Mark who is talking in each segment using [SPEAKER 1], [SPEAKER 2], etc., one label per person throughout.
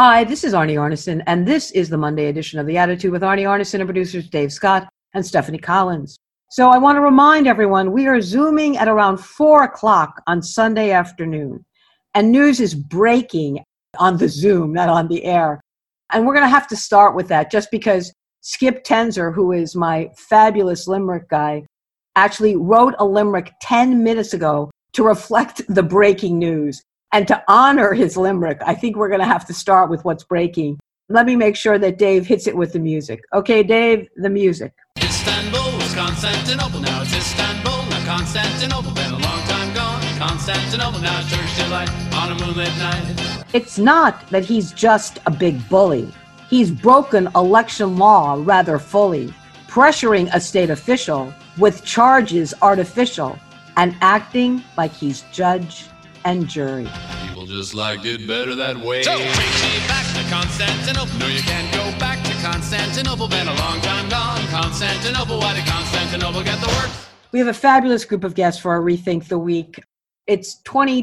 [SPEAKER 1] Hi, this is Arnie Arneson, and this is the Monday edition of The Attitude with Arnie Arneson and producers Dave Scott and Stephanie Collins. So I want to remind everyone, we are Zooming at around 4 o'clock on Sunday afternoon, and news is breaking on the Zoom, not on the air. And we're going to have to start with that just because Skip Tenzer, who is my fabulous limerick guy, actually wrote a limerick 10 minutes ago to reflect the breaking news. And to honor his limerick, I think we're going to have to start with what's breaking. Let me make sure that Dave hits it with the music. Okay, Dave, the music.
[SPEAKER 2] Istanbul was Constantinople, now it's Istanbul, now Constantinople, been a long time gone. Constantinople, now it's Turkish delight on a moonlit night.
[SPEAKER 1] It's not that he's just a big bully. He's broken election law rather fully, pressuring a state official with charges artificial and acting like he's judge and jury.
[SPEAKER 2] People just liked it better that way. So take me back to Constantinople. No, you can't go back to Constantinople. Been a long time gone. Constantinople, why did Constantinople get the work?
[SPEAKER 1] We have a fabulous group of guests for our Rethink the Week. It's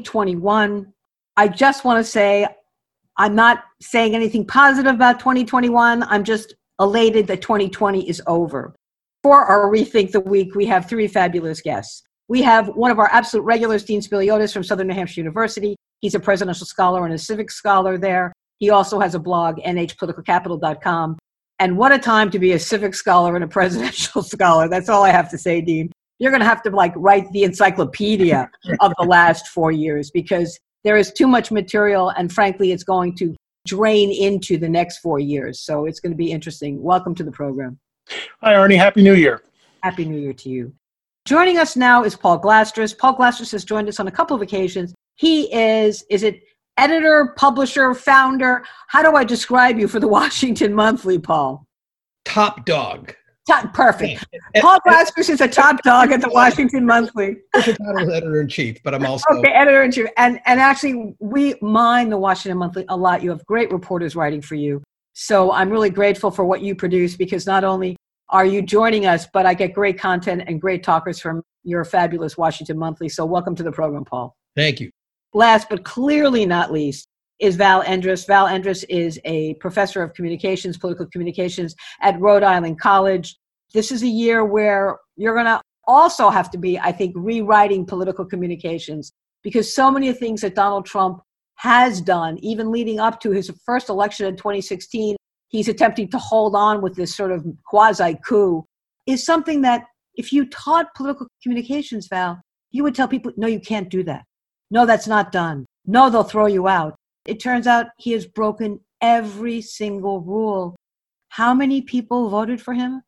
[SPEAKER 1] 2021. I just want to say, I'm not saying anything positive about 2021. I'm just elated that 2020 is over. For our Rethink the Week, we have three fabulous guests. We have one of our absolute regulars, Dean Spiliotis from Southern New Hampshire University. He's a presidential scholar and a civics scholar there. He also has a blog, nhpoliticalcapital.com. And what a time to be a civics scholar and a presidential scholar. That's all I have to say, Dean. You're going to have to write the encyclopedia of the last 4 years because there is too much material, and frankly, it's going to drain into the next 4 years. So it's going to be interesting. Welcome to the program.
[SPEAKER 3] Hi, Arnie. Happy New Year.
[SPEAKER 1] Happy New Year to you. Joining us now is Paul Glastris. Paul Glastris has joined us on a couple of occasions. He is it editor, publisher, founder? How do I describe you for the Washington Monthly, Paul?
[SPEAKER 4] Top dog.
[SPEAKER 1] Perfect. Paul Glastris is a top dog at the Washington Monthly.
[SPEAKER 4] The title is editor-in-chief, but I'm also...
[SPEAKER 1] Okay, editor-in-chief. And actually, we mine the Washington Monthly a lot. You have great reporters writing for you. So I'm really grateful for what you produce because not only are you joining us, but I get great content and great talkers from your fabulous Washington Monthly. So welcome to the program, Paul.
[SPEAKER 4] Thank you.
[SPEAKER 1] Last but clearly not least is Val Endres. Val Endres is a professor of communications, political communications at Rhode Island College. This is a year where you're going to also have to be, I think, rewriting political communications because so many things that Donald Trump has done, even leading up to his first election in 2016, he's attempting to hold on with this sort of quasi-coup, is something that if you taught political communications, Val, you would tell people, no, you can't do that. No, that's not done. No, they'll throw you out. It turns out he has broken every single rule. How many people voted for him?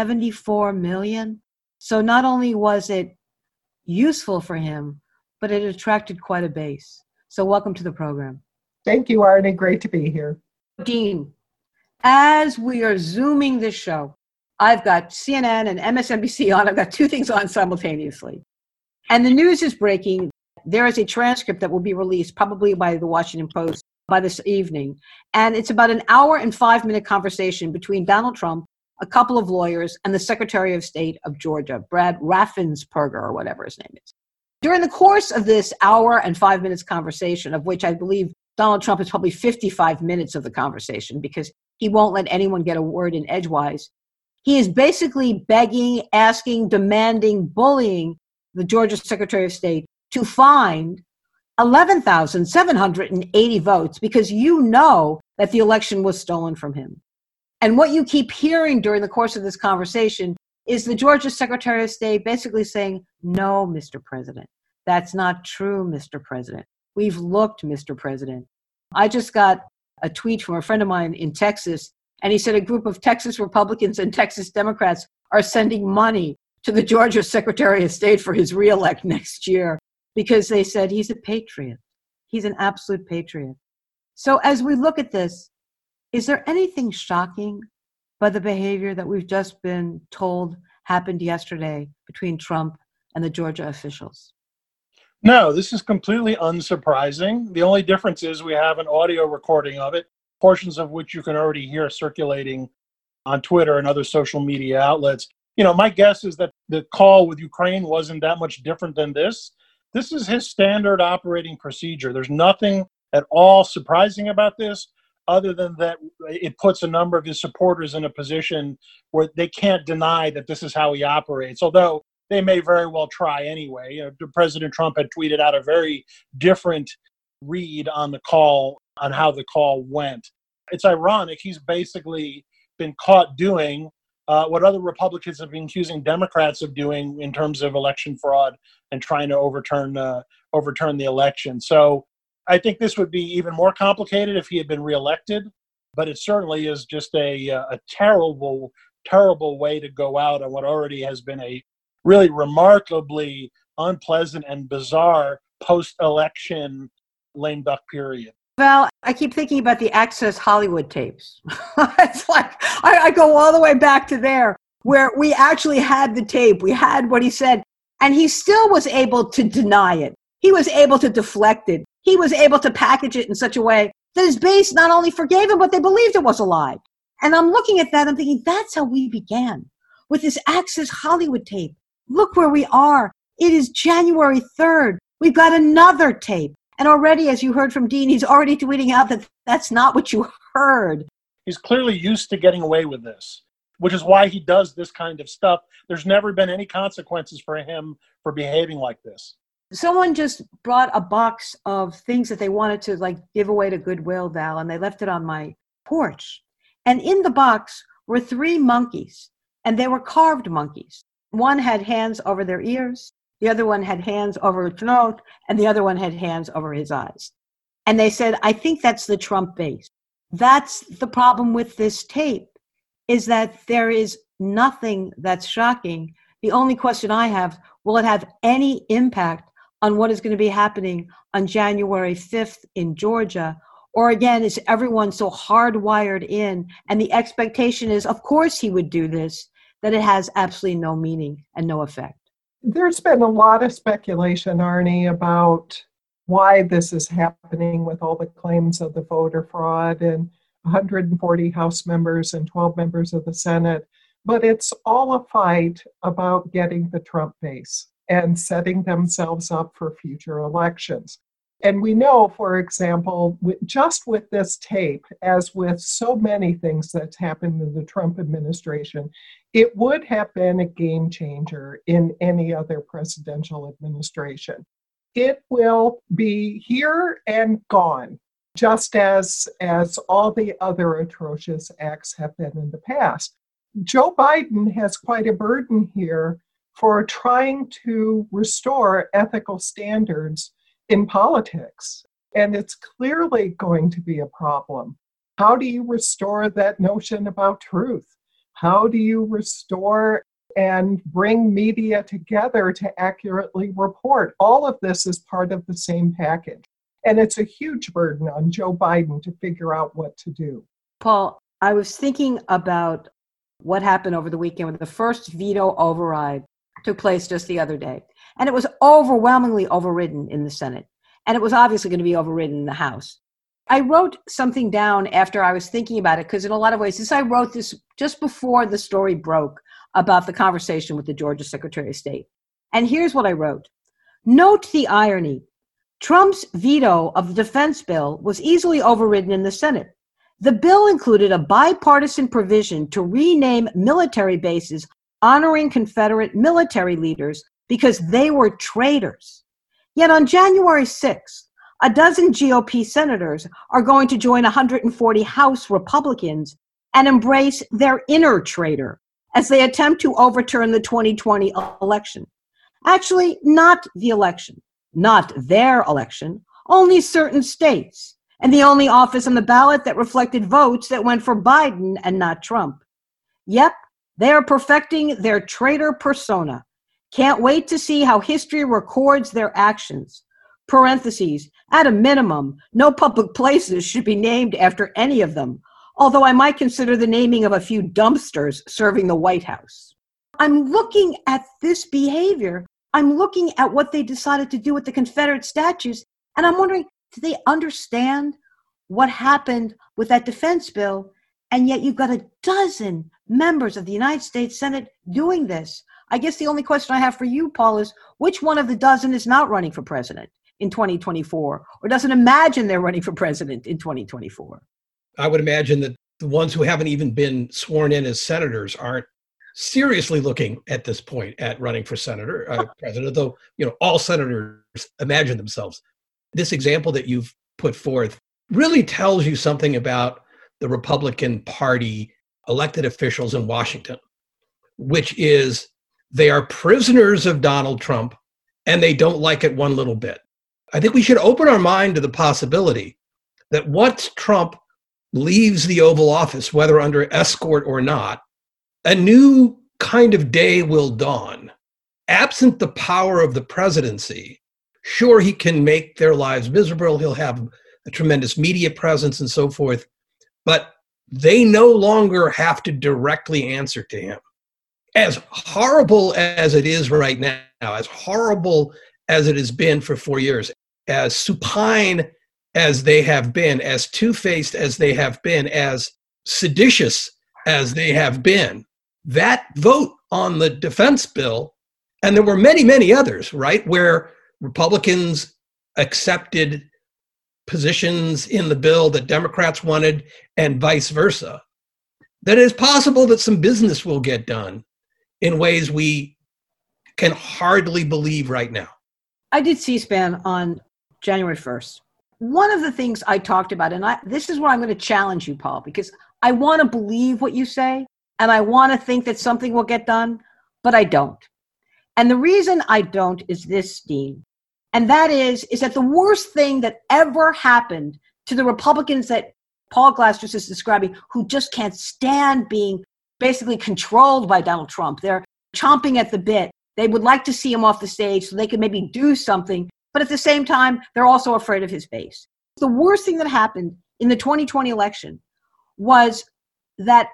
[SPEAKER 1] 74 million. So not only was it useful for him, but it attracted quite a base. So welcome to the program.
[SPEAKER 5] Thank you, Arnie. Great to be here.
[SPEAKER 1] Dean, as we are Zooming this show, I've got CNN and MSNBC on. I've got two things on simultaneously. And the news is breaking. There is a transcript that will be released probably by the Washington Post by this evening. And it's about an hour and 5-minute conversation between Donald Trump, a couple of lawyers, and the Secretary of State of Georgia, Brad Raffensperger, or whatever his name is. During the course of this hour and 5 minutes conversation, of which I believe Donald Trump is probably 55 minutes of the conversation because he won't let anyone get a word in edgewise. He is basically begging, asking, demanding, bullying the Georgia Secretary of State to find 11,780 votes because you know that the election was stolen from him. And what you keep hearing during the course of this conversation is the Georgia Secretary of State basically saying, no, Mr. President, that's not true, Mr. President. We've looked, Mr. President. I just got a tweet from a friend of mine in Texas, and he said a group of Texas Republicans and Texas Democrats are sending money to the Georgia Secretary of State for his reelect next year because they said he's a patriot. He's an absolute patriot. So as we look at this, is there anything shocking by the behavior that we've just been told happened yesterday between Trump and the Georgia officials?
[SPEAKER 3] No, this is completely unsurprising. The only difference is we have an audio recording of it, portions of which you can already hear circulating on Twitter and other social media outlets. You know, my guess is that the call with Ukraine wasn't that much different than this. This is his standard operating procedure. There's nothing at all surprising about this. other than that it puts a number of his supporters in a position where they can't deny that this is how he operates, although they may very well try anyway. President Trump had tweeted out a very different read on the call, on how the call went. It's ironic. He's basically been caught doing what other Republicans have been accusing Democrats of doing in terms of election fraud and trying to overturn the election. So I think this would be even more complicated if he had been reelected, but it certainly is just a terrible, terrible way to go out on what already has been a really remarkably unpleasant and bizarre post-election lame duck period.
[SPEAKER 1] Val, I keep thinking about the Access Hollywood tapes. It's like, I go all the way back to there, where we actually had the tape. We had what he said, and he still was able to deny it. He was able to deflect it. He was able to package it in such a way that his base not only forgave him, but they believed it was a lie. And I'm looking at that, I'm thinking, that's how we began, with this Access Hollywood tape. Look where we are. It is January 3rd. We've got another tape. And already, as you heard from Dean, he's already tweeting out that that's not what you heard.
[SPEAKER 3] He's clearly used to getting away with this, which is why he does this kind of stuff. There's never been any consequences for him for behaving like this.
[SPEAKER 1] Someone just brought a box of things that they wanted to give away to Goodwill, Val, and they left it on my porch. And in the box were 3 monkeys, and they were carved monkeys. One had hands over their ears. The other one had hands over its nose, and the other one had hands over his eyes. And they said, I think that's the Trump base. That's the problem with this tape, is that there is nothing that's shocking. The only question I have, will it have any impact on what is going to be happening on January 5th in Georgia? Or again, is everyone so hardwired in, and the expectation is, of course he would do this, that it has absolutely no meaning and no effect?
[SPEAKER 5] There's been a lot of speculation, Arnie, about why this is happening with all the claims of the voter fraud and 140 House members and 12 members of the Senate. But it's all a fight about getting the Trump base and setting themselves up for future elections. And we know, for example, just with this tape, as with so many things that's happened in the Trump administration, it would have been a game changer in any other presidential administration. It will be here and gone, just as all the other atrocious acts have been in the past. Joe Biden has quite a burden here for trying to restore ethical standards in politics, and it's clearly going to be a problem. How do you restore that notion about truth? How do you restore and bring media together to accurately report? All of this is part of the same package, and it's a huge burden on Joe Biden to figure out what to do.
[SPEAKER 1] Paul, I was thinking about what happened over the weekend when the first veto override took place just the other day. And it was overwhelmingly overridden in the Senate. And it was obviously going to be overridden in the House. I wrote something down after I was thinking about it, because in a lot of ways, I wrote this just before the story broke about the conversation with the Georgia Secretary of State. And here's what I wrote. Note the irony. Trump's veto of the defense bill was easily overridden in the Senate. The bill included a bipartisan provision to rename military bases honoring Confederate military leaders because they were traitors. Yet on January 6th, a dozen GOP senators are going to join 140 House Republicans and embrace their inner traitor as they attempt to overturn the 2020 election. Actually, not the election, not their election, only certain states, and the only office on the ballot that reflected votes that went for Biden and not Trump. Yep, they are perfecting their traitor persona. Can't wait to see how history records their actions. Parentheses, at a minimum, no public places should be named after any of them, although I might consider the naming of a few dumpsters serving the White House. I'm looking at this behavior. I'm looking at what they decided to do with the Confederate statues, and I'm wondering, do they understand what happened with that defense bill? And yet you've got a dozen members of the United States Senate doing this. I guess the only question I have for you, Paul, is which one of the dozen is not running for president in 2024 or doesn't imagine they're running for president in 2024?
[SPEAKER 4] I would imagine that the ones who haven't even been sworn in as senators aren't seriously looking at this point at running for president, though, all senators imagine themselves. This example that you've put forth really tells you something about the Republican Party elected officials in Washington, which is they are prisoners of Donald Trump and they don't like it one little bit. I think we should open our mind to the possibility that once Trump leaves the Oval Office, whether under escort or not, a new kind of day will dawn. Absent the power of the presidency, sure, he can make their lives miserable. He'll have a tremendous media presence and so forth, but they no longer have to directly answer to him. As horrible as it is right now, as horrible as it has been for 4 years, as supine as they have been, as two-faced as they have been, as seditious as they have been, that vote on the defense bill, and there were many, many others, right, where Republicans accepted positions in the bill that Democrats wanted and vice versa, that it is possible that some business will get done in ways we can hardly believe right now.
[SPEAKER 1] I did C-SPAN on January 1st. One of the things I talked about, and this is where I'm going to challenge you, Paul, because I want to believe what you say, and I want to think that something will get done, but I don't. And the reason I don't is this, Dean, and that is that the worst thing that ever happened to the Republicans that Paul Glastras is describing, who just can't stand being basically controlled by Donald Trump. They're chomping at the bit. They would like to see him off the stage so they could maybe do something, but at the same time, they're also afraid of his base. The worst thing that happened in the 2020 election was that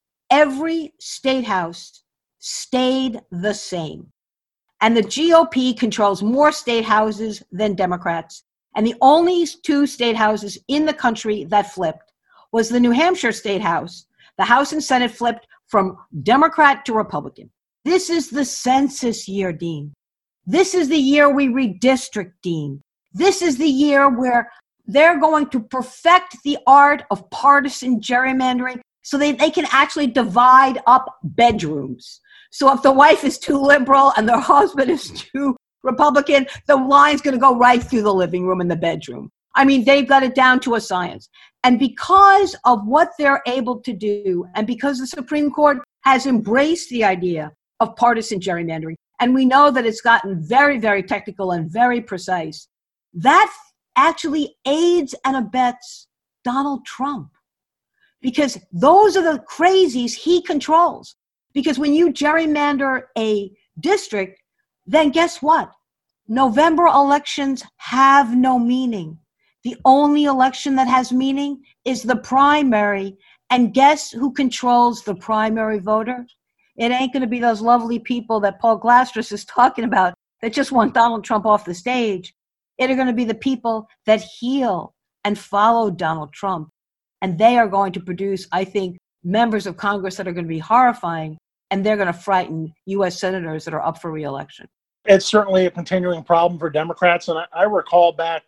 [SPEAKER 1] every state house stayed the same. And the GOP controls more state houses than Democrats. And the only two state houses in the country that flipped was the New Hampshire State House. The House and Senate flipped from Democrat to Republican. This is the census year, Dean. This is the year we redistrict, Dean. This is the year where they're going to perfect the art of partisan gerrymandering so they can actually divide up bedrooms. So if the wife is too liberal and the husband is too Republican, the line's going to go right through the living room and the bedroom. I mean, they've got it down to a science. And because of what they're able to do, and because the Supreme Court has embraced the idea of partisan gerrymandering, and we know that it's gotten very, very technical and very precise, that actually aids and abets Donald Trump. Because those are the crazies he controls. Because when you gerrymander a district, then guess what? November elections have no meaning. The only election that has meaning is the primary. And guess who controls the primary voter? It ain't going to be those lovely people that Paul Glastras is talking about that just want Donald Trump off the stage. It are going to be the people that heal and follow Donald Trump. And they are going to produce, I think, members of Congress that are going to be horrifying, and they're going to frighten U.S. senators that are up for re-election.
[SPEAKER 3] It's certainly a continuing problem for Democrats. And I recall back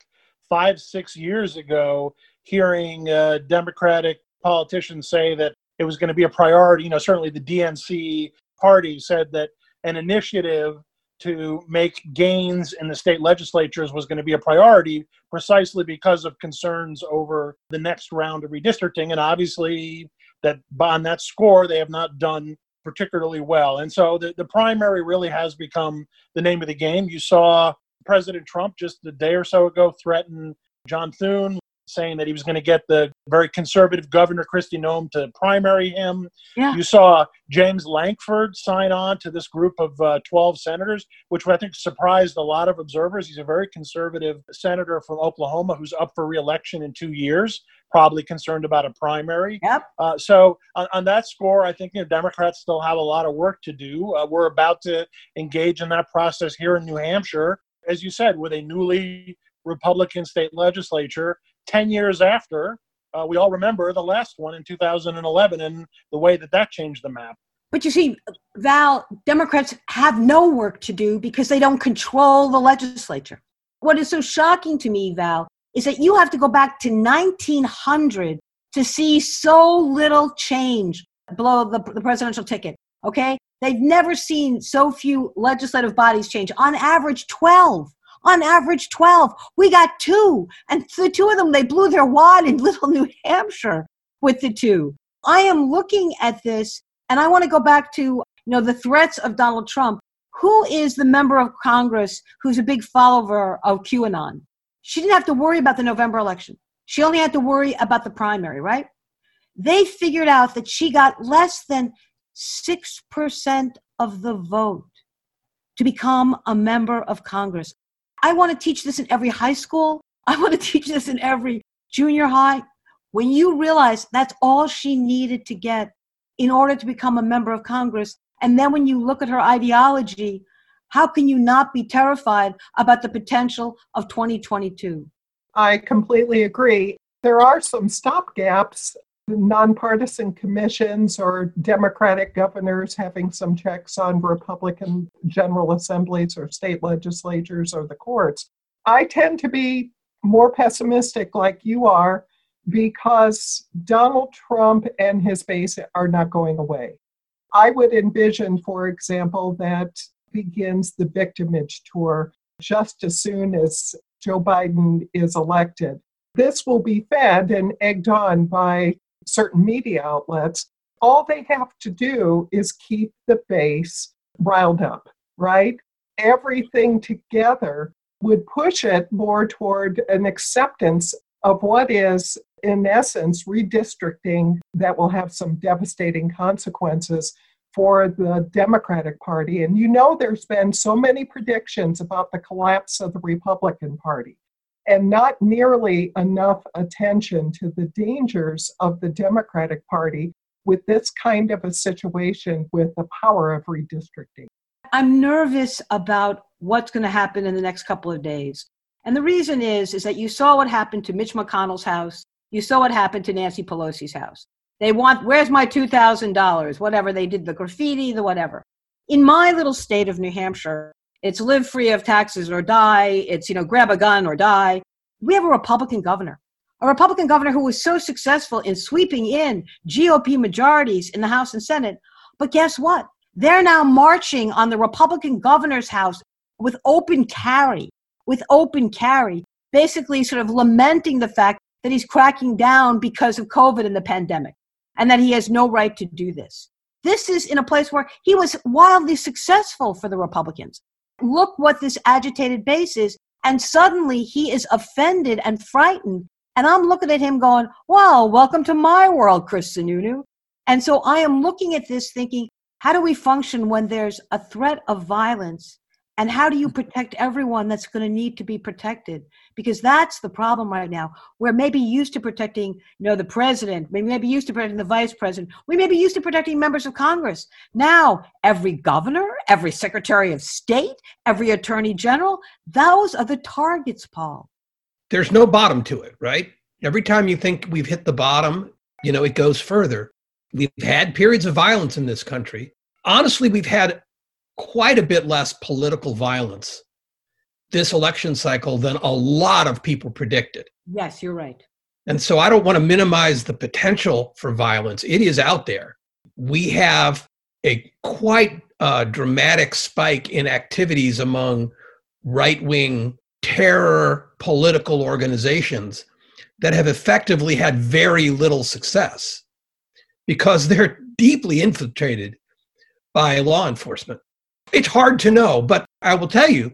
[SPEAKER 3] 5-6 years ago hearing Democratic politicians say that it was going to be a priority. You know, certainly the DNC party said that an initiative to make gains in the state legislatures was going to be a priority precisely because of concerns over the next round of redistricting. And obviously that on that score, they have not done particularly well. And so the primary really has become the name of the game. You saw President Trump just a day or so ago threaten John Thune, saying that he was going to get the very conservative Governor Kristi Noem to primary him. Yeah. You saw James Lankford sign on to this group of 12 senators, which I think surprised a lot of observers. He's a very conservative senator from Oklahoma who's up for re-election in 2 years, probably concerned about a primary.
[SPEAKER 1] Yep.
[SPEAKER 3] So on that score, I think Democrats still have a lot of work to do. We're about to engage in that process here in New Hampshire, as you said, with a newly Republican state legislature. 10 years after, we all remember the last one in 2011 and the way that changed the map.
[SPEAKER 1] But you see, Val, Democrats have no work to do because they don't control the legislature. What is so shocking to me, Val, is that you have to go back to 1900 to see so little change below the presidential ticket, okay? They've never seen so few legislative bodies change. On average, 12. On average, 12. We got 2. And the 2 of them, they blew their wad in Little New Hampshire with the 2. I am looking at this, and I want to go back to the threats of Donald Trump. Who is the member of Congress who's a big follower of QAnon? She didn't have to worry about the November election. She only had to worry about the primary, right? They figured out that she got less than 6% of the vote to become a member of Congress. I want to teach this in every high school. I want to teach this in every junior high. When you realize that's all she needed to get in order to become a member of Congress, and then when you look at her ideology, how can you not be terrified about the potential of 2022?
[SPEAKER 5] I completely agree. There are some stopgaps, nonpartisan commissions or Democratic governors having some checks on Republican general assemblies or state legislatures or the courts. I tend to be more pessimistic like you are because Donald Trump and his base are not going away. I would envision, for example, that begins the victimage tour just as soon as Joe Biden is elected. This will be fed and egged on by certain media outlets. All they have to do is keep the base riled up, right? Everything together would push it more toward an acceptance of what is, in essence, redistricting that will have some devastating consequences for the Democratic Party. And there's been so many predictions about the collapse of the Republican Party and not nearly enough attention to the dangers of the Democratic Party with this kind of a situation with the power of redistricting.
[SPEAKER 1] I'm nervous about what's going to happen in the next couple of days. And the reason is that you saw what happened to Mitch McConnell's house. You saw what happened to Nancy Pelosi's house. They want, where's my $2,000? Whatever, they did the graffiti, the whatever. In my little state of New Hampshire, it's live free of taxes or die. It's, grab a gun or die. We have a Republican governor who was so successful in sweeping in GOP majorities in the House and Senate. But guess what? They're now marching on the Republican governor's house with open carry, basically sort of lamenting the fact that he's cracking down because of COVID and the pandemic, and that he has no right to do this. This is in a place where he was wildly successful for the Republicans. Look what this agitated base is, and suddenly he is offended and frightened. And I'm looking at him going, well, welcome to my world, Chris Sununu. And so I am looking at this thinking, how do we function when there's a threat of violence? And how do you protect everyone that's going to need to be protected? Because that's the problem right now. We're maybe used to protecting, the president. We may be used to protecting the vice president. We may be used to protecting members of Congress. Now, every governor, every secretary of state, every attorney general, those are the targets, Paul.
[SPEAKER 4] There's no bottom to it, right? Every time you think we've hit the bottom, it goes further. We've had periods of violence in this country. Honestly, we've had quite a bit less political violence this election cycle than a lot of people predicted.
[SPEAKER 1] Yes, you're right.
[SPEAKER 4] And so I don't want to minimize the potential for violence. It is out there. We have a quite dramatic spike in activities among right-wing terror political organizations that have effectively had very little success because they're deeply infiltrated by law enforcement. It's hard to know, but I will tell you,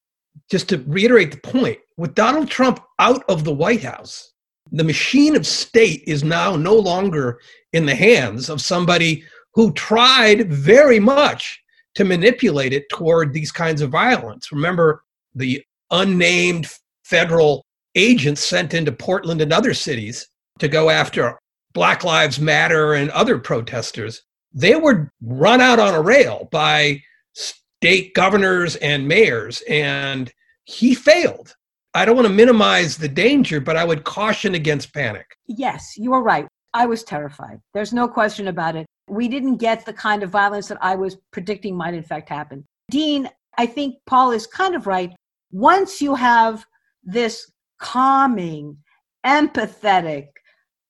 [SPEAKER 4] just to reiterate the point, with Donald Trump out of the White House, the machine of state is now no longer in the hands of somebody who tried very much to manipulate it toward these kinds of violence. Remember the unnamed federal agents sent into Portland and other cities to go after Black Lives Matter and other protesters. They were run out on a rail by state governors and mayors, and he failed. I don't want to minimize the danger, but I would caution against panic.
[SPEAKER 1] Yes, you are right. I was terrified. There's no question about it. We didn't get the kind of violence that I was predicting might in fact happen. Dean, I think Paul is kind of right. Once you have this calming, empathetic,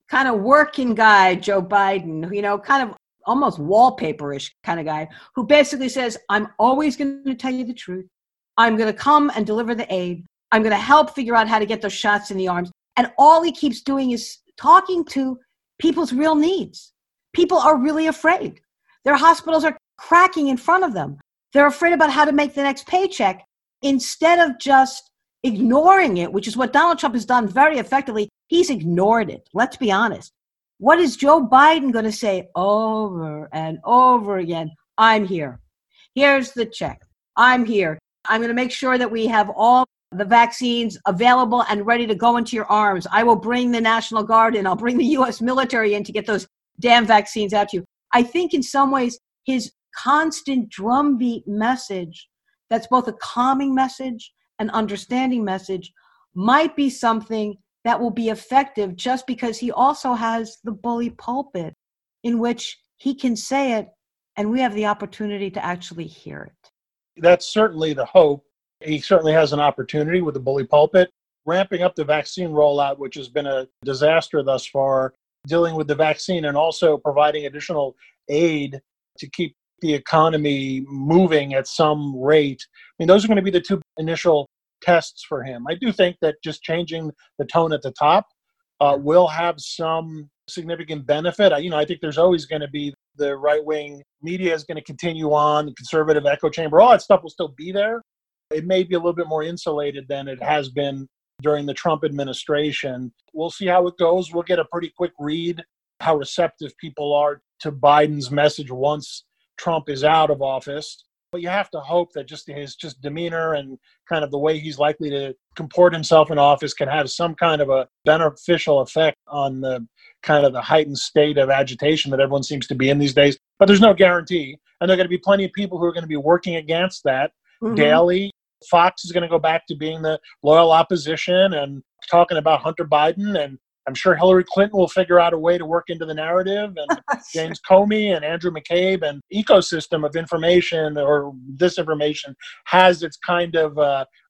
[SPEAKER 1] kind of working guy, Joe Biden, kind of almost wallpaper-ish kind of guy, who basically says, I'm always going to tell you the truth. I'm going to come and deliver the aid. I'm going to help figure out how to get those shots in the arms. And all he keeps doing is talking to people's real needs. People are really afraid. Their hospitals are cracking in front of them. They're afraid about how to make the next paycheck instead of just ignoring it, which is what Donald Trump has done very effectively. He's ignored it. Let's be honest. What is Joe Biden going to say over and over again? I'm here. Here's the check. I'm here. I'm going to make sure that we have all the vaccines available and ready to go into your arms. I will bring the National Guard in. I'll bring the U.S. military in to get those damn vaccines out to you. I think in some ways his constant drumbeat message, that's both a calming message and understanding message, might be something that will be effective just because he also has the bully pulpit in which he can say it and we have the opportunity to actually hear it.
[SPEAKER 3] That's certainly the hope. He certainly has an opportunity with the bully pulpit. Ramping up the vaccine rollout, which has been a disaster thus far, dealing with the vaccine and also providing additional aid to keep the economy moving at some rate. I mean, those are going to be the two initial tests for him. I do think that just changing the tone at the top will have some significant benefit. I think there's always going to be the right-wing media is going to continue on, the conservative echo chamber, all that stuff will still be there. It may be a little bit more insulated than it has been during the Trump administration. We'll see how it goes. We'll get a pretty quick read how receptive people are to Biden's message once Trump is out of office. But you have to hope that just his demeanor and kind of the way he's likely to comport himself in office can have some kind of a beneficial effect on the kind of the heightened state of agitation that everyone seems to be in these days. But there's no guarantee. And there are going to be plenty of people who are going to be working against that daily. Fox is going to go back to being the loyal opposition and talking about Hunter Biden. And I'm sure Hillary Clinton will figure out a way to work into the narrative, and James Comey and Andrew McCabe, and ecosystem of information or disinformation has its kind of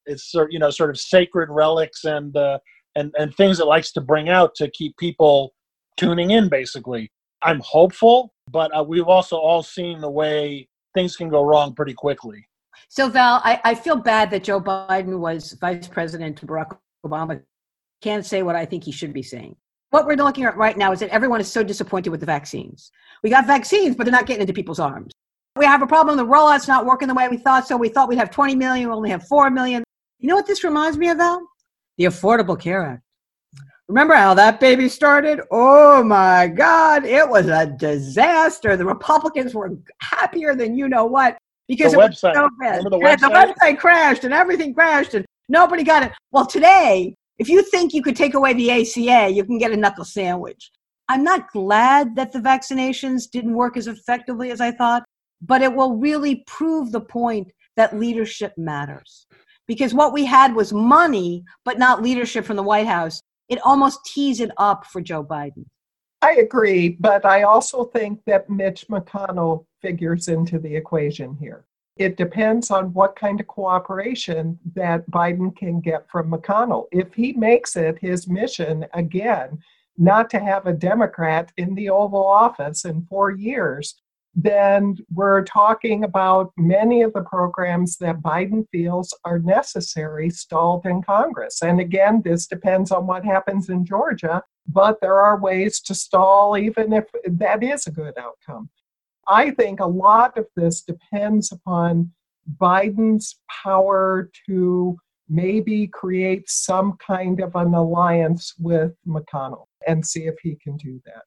[SPEAKER 3] sort of sacred relics and things it likes to bring out to keep people tuning in. Basically, I'm hopeful, but we've also all seen the way things can go wrong pretty quickly.
[SPEAKER 1] So Val, I feel bad that Joe Biden was vice president to Barack Obama. Can't say what I think he should be saying. What we're looking at right now is that everyone is so disappointed with the vaccines. We got vaccines, but they're not getting into people's arms. We have a problem. The rollout's not working the way we thought. So we thought we'd have 20 million. We only have 4 million. You know what this reminds me of, Val? The Affordable Care Act. Remember how that baby started? Oh my God, it was a disaster. The Republicans were happier than you know what because
[SPEAKER 3] the
[SPEAKER 1] it was
[SPEAKER 3] website.
[SPEAKER 1] so bad.
[SPEAKER 3] Remember the website?
[SPEAKER 1] The website crashed and everything crashed and nobody got it. Well, today, if you think you could take away the ACA, you can get a knuckle sandwich. I'm not glad that the vaccinations didn't work as effectively as I thought, but it will really prove the point that leadership matters. Because what we had was money, but not leadership from the White House. It almost tees it up for Joe Biden.
[SPEAKER 5] I agree, but I also think that Mitch McConnell figures into the equation here. It depends on what kind of cooperation that Biden can get from McConnell. If he makes it his mission, again, not to have a Democrat in the Oval Office in 4 years, then we're talking about many of the programs that Biden feels are necessary stalled in Congress. And again, this depends on what happens in Georgia, but there are ways to stall even if that is a good outcome. I think a lot of this depends upon Biden's power to maybe create some kind of an alliance with McConnell and see if he can do that.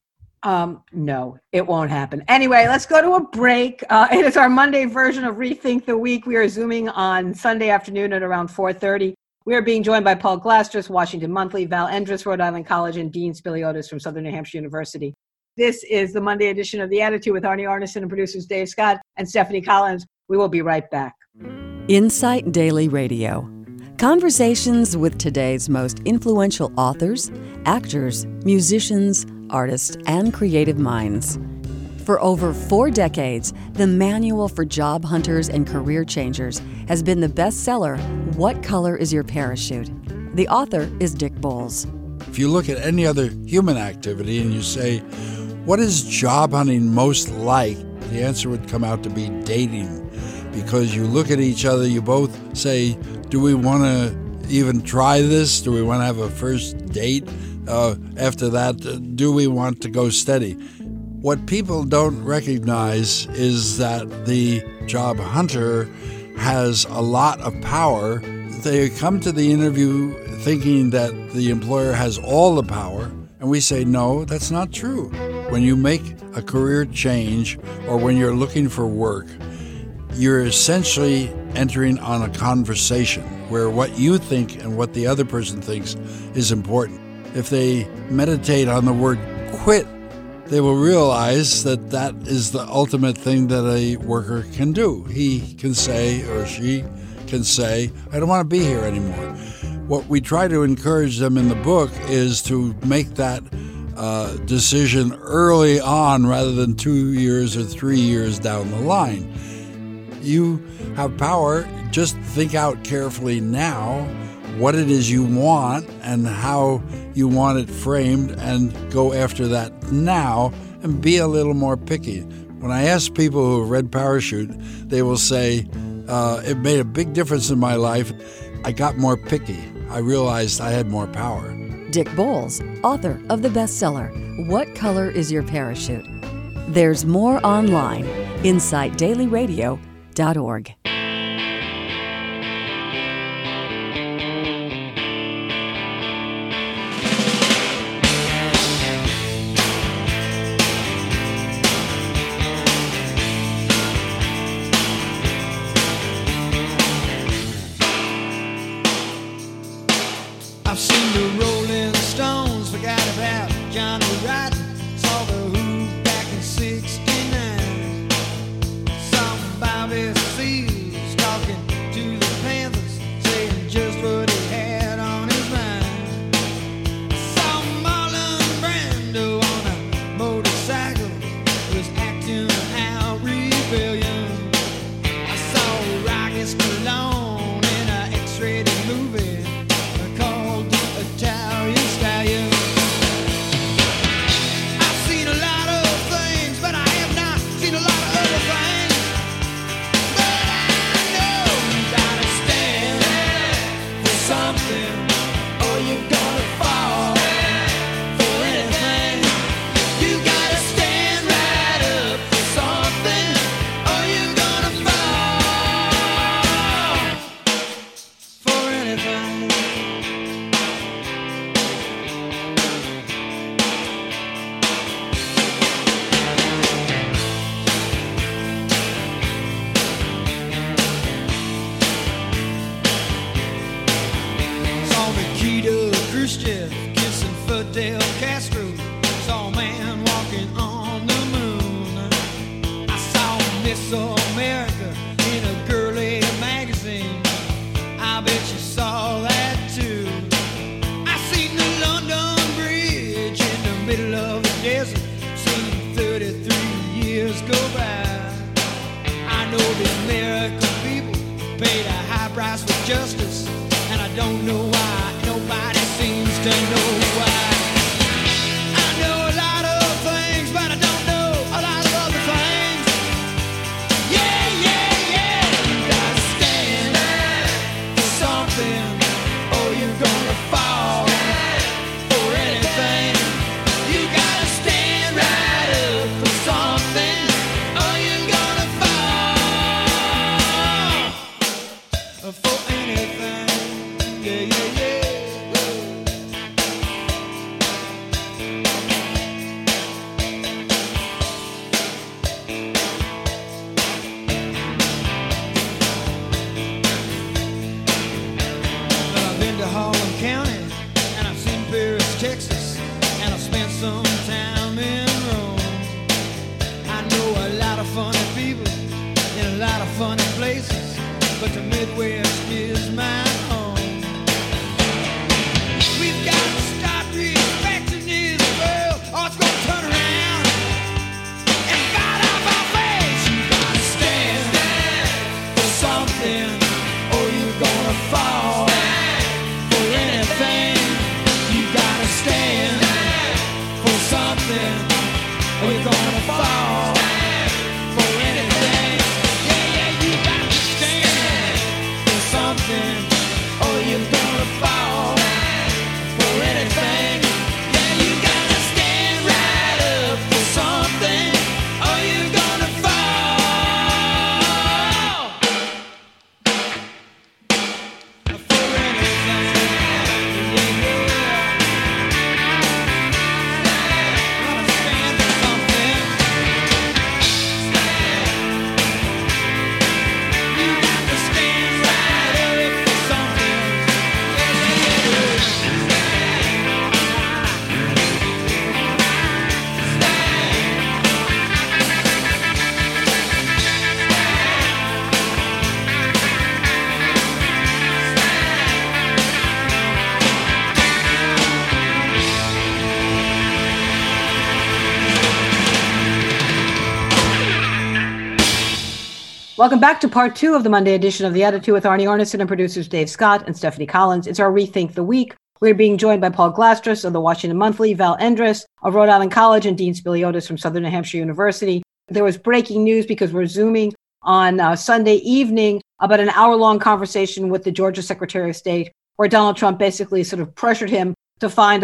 [SPEAKER 1] No, it won't happen. Anyway, let's go to a break. It is our Monday version of Rethink the Week. We are Zooming on Sunday afternoon at around 4:30. We are being joined by Paul Glasters, Washington Monthly, Val Endres, Rhode Island College, and Dean Spiliotis from Southern New Hampshire University. This is the Monday edition of The Attitude with Arnie Arneson and producers Dave Scott and Stephanie Collins. We will be right back.
[SPEAKER 6] Insight Daily Radio. Conversations with today's most influential authors, actors, musicians, artists, and creative minds. For over 4 decades, the Manual for Job Hunters and Career Changers has been the bestseller, What Color is Your Parachute? The author is Dick Bowles.
[SPEAKER 7] If you look at any other human activity and you say, what is job hunting most like? The answer would come out to be dating. Because you look at each other, you both say, do we want to even try this? Do we want to have a first date? After that, do we want to go steady? What people don't recognize is that the job hunter has a lot of power. They come to the interview thinking that the employer has all the power, and we say, no, that's not true. When you make a career change or when you're looking for work, you're essentially entering on a conversation where what you think and what the other person thinks is important. If they meditate on the word quit, they will realize that that is the ultimate thing that a worker can do. He can say, or she can say, I don't want to be here anymore. What we try to encourage them in the book is to make that decision early on rather than 2 years or 3 years down the line. You have power. Just think out carefully now what it is you want and how you want it framed, and go after that now and be a little more picky. When I ask people who have read Parachute, they will say, it made a big difference in my life. I got more picky. I realized I had more power.
[SPEAKER 6] Dick Bowles, author of the bestseller, What Color Is Your Parachute? There's more online, InsightDailyRadio.org.
[SPEAKER 8] I've seen the Rolling Stones, forgot about Johnny Rotten, saw the Who back in '69, saw Bobby Seals talking to the Panthers, saying just what he had on his mind. Saw Marlon Brando on a motorcycle, was acting out rebellion. I saw Rocky Stallone in an X-rated movie called Italian Stallion. I've seen a lot of things, but I have not seen a lot of other things. But I know you gotta stand for something, or you're gonna fall for anything. You gotta stand right up for something, or you're gonna fall for anything. Saw Nikita Khrushchev kissing Fidel Castro. Saw a man walking on the moon. I saw Miss America in a girly magazine. I bet you saw that too. I seen the London Bridge in the middle of the desert. Seen 33 years go by. I know the American people paid a high price for justice, and I don't know why. Nobody seems to know why. I know a lot of things, but I don't know a lot of other things. Yeah, yeah, yeah. You gotta stand for something, or you're gonna fall for anything. You gotta stand right up for something, or you're gonna fall for anything. Yeah, yeah, yeah. Well, I've been to Harlan County, and I've seen Paris, Texas, and I've spent some time in Rome. I know a lot of funny people in a lot of funny places, but the Midwest is my home. We've got to stop respecting this world, or it's gonna turn around and bite off our face. You gotta stand for something, or you're gonna fall for anything. You gotta stand something, or you're gonna fall for anything. Yeah, you gotta stand right up for something, or you're gonna fall for anything. Yeah, gotta stand for something. You got to stand right up for something.
[SPEAKER 1] Welcome back to part 2 of the Monday edition of The Attitude with Arnie Arnesen and producers Dave Scott and Stephanie Collins. It's our Rethink the Week. We're being joined by Paul Glastras of the Washington Monthly, Val Endres of Rhode Island College, and Dean Spiliotis from Southern New Hampshire University. There was breaking news because we're Zooming on Sunday evening about an hour-long conversation with the Georgia Secretary of State, where Donald Trump basically sort of pressured him to find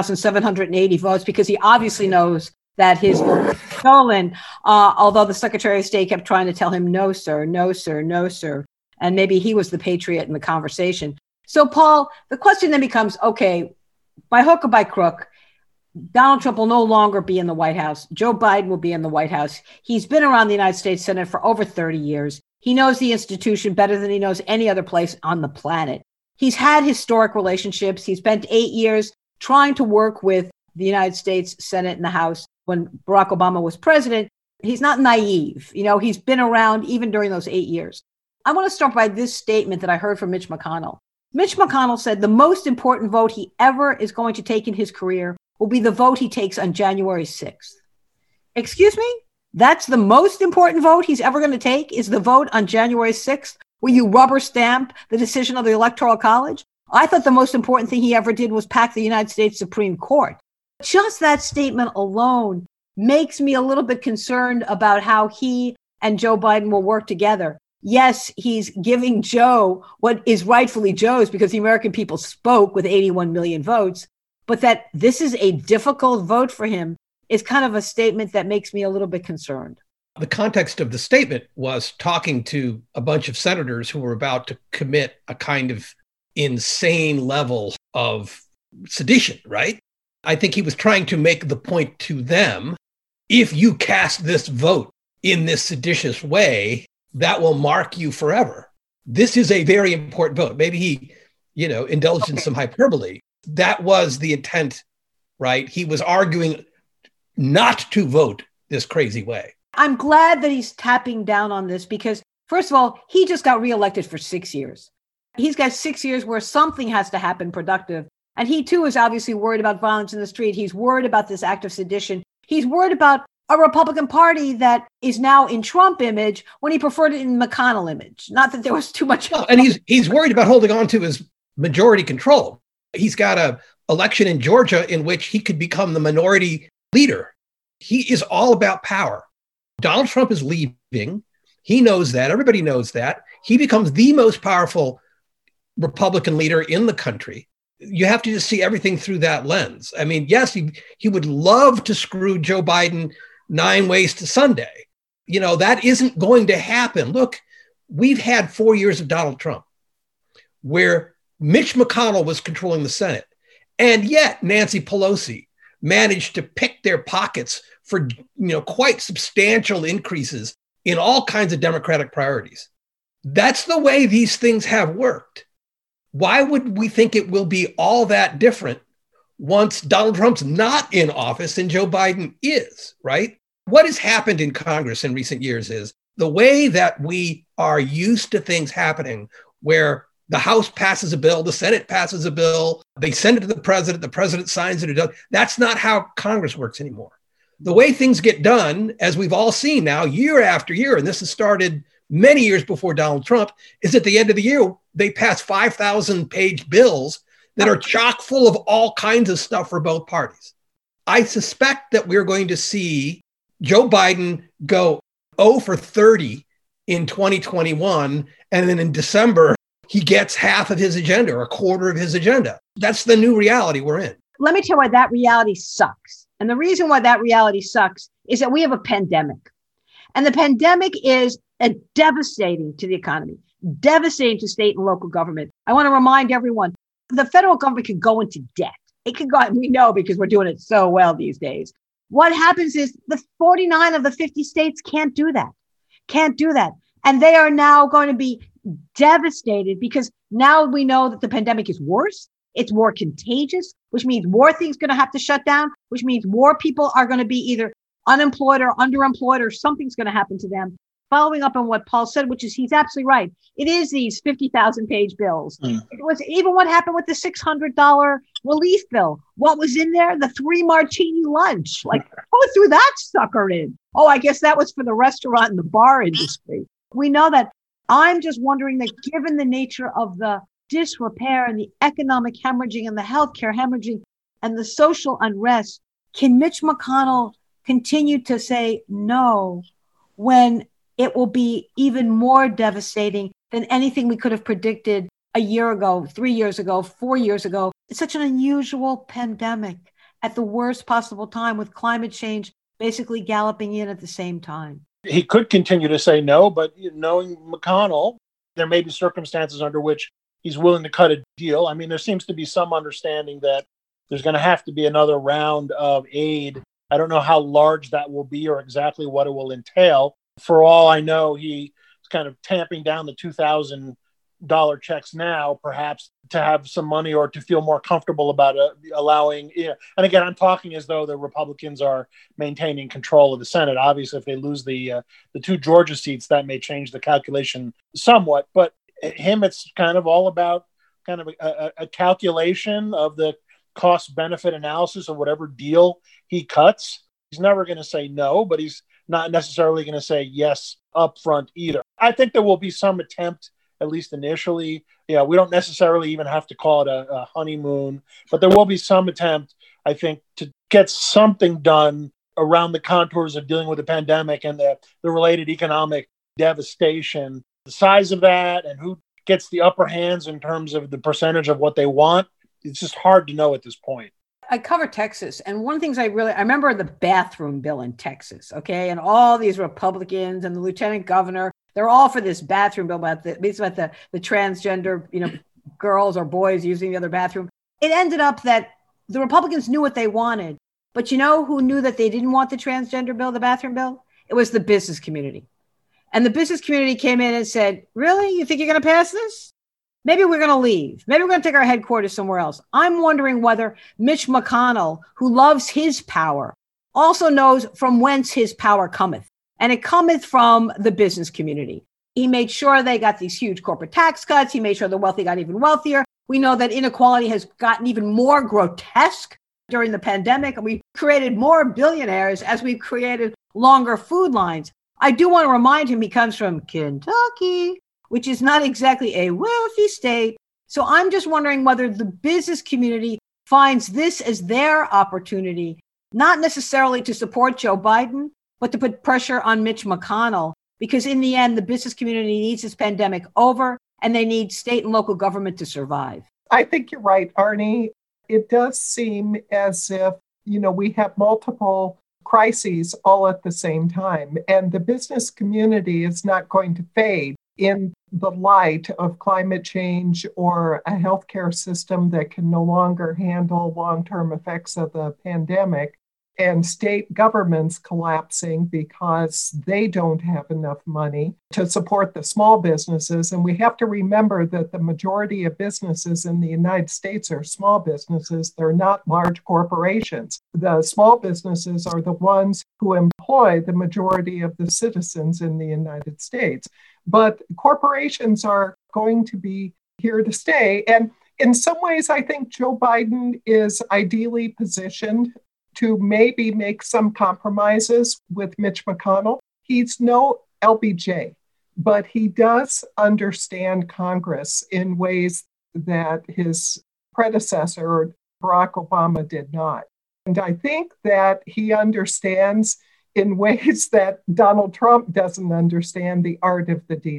[SPEAKER 1] 11,780 votes because he obviously knows that his vote was stolen, although the Secretary of State kept trying to tell him, no, sir, no, sir, no, sir. And maybe he was the patriot in the conversation. So, Paul, the question then becomes, okay, by hook or by crook, Donald Trump will no longer be in the White House. Joe Biden will be in the White House. He's been around the United States Senate for over 30 years. He knows the institution better than he knows any other place on the planet. He's had historic relationships. He spent 8 years trying to work with the United States Senate and the House when Barack Obama was president. He's not naive. You know, he's been around even during those 8 years. I want to start by this statement that I heard from Mitch McConnell. Mitch McConnell said the most important vote he ever is going to take in his career will be the vote he takes on January 6th. Excuse me? That's the most important vote he's ever going to take, is the vote on January 6th, where you rubber stamp the decision of the Electoral College? I thought the most important thing he ever did was pack the United States Supreme Court. Just that statement alone makes me a little bit concerned about how he and Joe Biden will work together. Yes, he's giving Joe what is rightfully Joe's because the American people spoke with 81 million votes, but that this is a difficult vote for him is kind of a statement that makes me a little bit concerned.
[SPEAKER 4] The context of the statement was talking to a bunch of senators who were about to commit a kind of insane level of sedition, right? I think he was trying to make the point to them, if you cast this vote in this seditious way, that will mark you forever. This is a very important vote. Maybe he, indulged in some hyperbole. That was the intent, right? He was arguing not to vote this crazy way.
[SPEAKER 1] I'm glad that he's tapping down on this because, first of all, he just got reelected for 6 years. He's got 6 years where something has to happen productive. And he, too, is obviously worried about violence in the street. He's worried about this act of sedition. He's worried about a Republican Party that is now in Trump image when he preferred it in McConnell image. Not that there was too much.
[SPEAKER 4] And he's worried about holding on to his majority control. He's got an election in Georgia in which he could become the minority leader. He is all about power. Donald Trump is leaving. He knows that. Everybody knows that. He becomes the most powerful Republican leader in the country. You have to just see everything through that lens. I mean, yes, he would love to screw Joe Biden 9 ways to Sunday. That isn't going to happen. Look, we've had 4 years of Donald Trump where Mitch McConnell was controlling the Senate. And yet Nancy Pelosi managed to pick their pockets for, quite substantial increases in all kinds of Democratic priorities. That's the way these things have worked. Why would we think it will be all that different once Donald Trump's not in office and Joe Biden is, right? What has happened in Congress in recent years is the way that we are used to things happening where the House passes a bill, the Senate passes a bill, they send it to the president signs it. That's not how Congress works anymore. The way things get done, as we've all seen now, year after year, and this has started many years before Donald Trump, is at the end of the year, they pass 5,000-page bills that are chock full of all kinds of stuff for both parties. I suspect that we're going to see Joe Biden go 0 for 30 in 2021, and then in December, he gets half of his agenda or a quarter of his agenda. That's the new reality we're in.
[SPEAKER 1] Let me tell you why that reality sucks. And the reason why that reality sucks is that we have a pandemic. And the pandemic is devastating to the economy, devastating to state and local government. I want to remind everyone, the federal government could go into debt. It could go, we know because we're doing it so well these days. What happens is the 49 of the 50 states can't do that. And they are now going to be devastated because now we know that the pandemic is worse. It's more contagious, which means more things going to have to shut down, which means more people are going to be either unemployed or underemployed or something's going to happen to them. Following up on what Paul said, which is he's absolutely right. It is these 50,000 page bills. It was even what happened with the $600 relief bill. What was in there? The 3 martini lunch. Like, who threw that sucker in? Oh, I guess that was for the restaurant and the bar industry. We know that. I'm just wondering that given the nature of the disrepair and the economic hemorrhaging and the healthcare hemorrhaging and the social unrest, can Mitch McConnell continue to say no when it will be even more devastating than anything we could have predicted a year ago, 3 years ago, 4 years ago? It's such an unusual pandemic at the worst possible time with climate change basically galloping in at the same time.
[SPEAKER 3] He could continue to say no, but knowing McConnell, there may be circumstances under which he's willing to cut a deal. I mean, there seems to be some understanding that there's going to have to be another round of aid. I don't know how large that will be or exactly what it will entail. For all I know, he's kind of tamping down the $2,000 checks now, perhaps to have some money or to feel more comfortable about allowing. And again, I'm talking as though the Republicans are maintaining control of the Senate. Obviously, if they lose the 2 Georgia seats, that may change the calculation somewhat. But him, it's kind of all about kind of a calculation of the cost-benefit analysis of whatever deal he cuts. He's never going to say no, but he's not necessarily going to say yes up front either. I think there will be some attempt, at least initially. Yeah, we don't necessarily even have to call it a honeymoon, but there will be some attempt, I think, to get something done around the contours of dealing with the pandemic and the related economic devastation. The size of that and who gets the upper hands in terms of the percentage of what they want, it's just hard to know at this point.
[SPEAKER 1] I cover Texas, and one of the things I remember the bathroom bill in Texas, okay? And all these Republicans and the lieutenant governor, they're all for this bathroom bill about the transgender, girls or boys using the other bathroom. It ended up that the Republicans knew what they wanted, but you know who knew that they didn't want the transgender bill, the bathroom bill? It was the business community. And the business community came in and said, really? You think you're going to pass this? Maybe we're going to leave. Maybe we're going to take our headquarters somewhere else. I'm wondering whether Mitch McConnell, who loves his power, also knows from whence his power cometh. And it cometh from the business community. He made sure they got these huge corporate tax cuts. He made sure the wealthy got even wealthier. We know that inequality has gotten even more grotesque during the pandemic. And we created more billionaires as we've created longer food lines. I do want to remind him he comes from Kentucky, which is not exactly a wealthy state. So I'm just wondering whether the business community finds this as their opportunity, not necessarily to support Joe Biden, but to put pressure on Mitch McConnell, because in the end, the business community needs this pandemic over and they need state and local government to survive.
[SPEAKER 5] I think you're right, Arnie. It does seem as if, we have multiple crises all at the same time, and the business community is not going to fade in the light of climate change or a healthcare system that can no longer handle long-term effects of the pandemic, and state governments collapsing because they don't have enough money to support the small businesses. And we have to remember that the majority of businesses in the United States are small businesses. They're not large corporations. The small businesses are the ones who employ the majority of the citizens in the United States. But corporations are going to be here to stay. And in some ways, I think Joe Biden is ideally positioned to maybe make some compromises with Mitch McConnell. He's no LBJ, but he does understand Congress in ways that his predecessor, Barack Obama, did not. And I think that he understands in ways that Donald Trump doesn't understand the art of the deal.